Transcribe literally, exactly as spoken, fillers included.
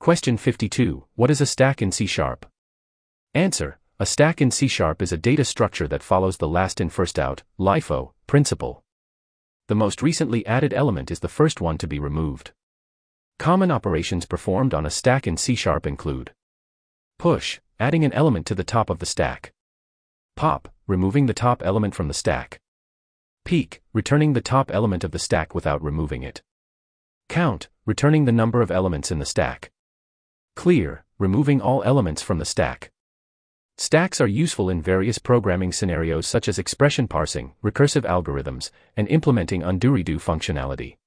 Question fifty-two. What is a stack in C Sharp? Answer. A stack in C Sharp is a data structure that follows the last in first out, LIFO, principle. The most recently added element is the first one to be removed. Common operations performed on a stack in C Sharp include push, adding an element to the top of the stack. Pop, removing the top element from the stack. Peek, returning the top element of the stack without removing it. Count, returning the number of elements in the stack. Clear, removing all elements from the stack. Stacks are useful in various programming scenarios such as expression parsing, recursive algorithms, and implementing undo-redo functionality.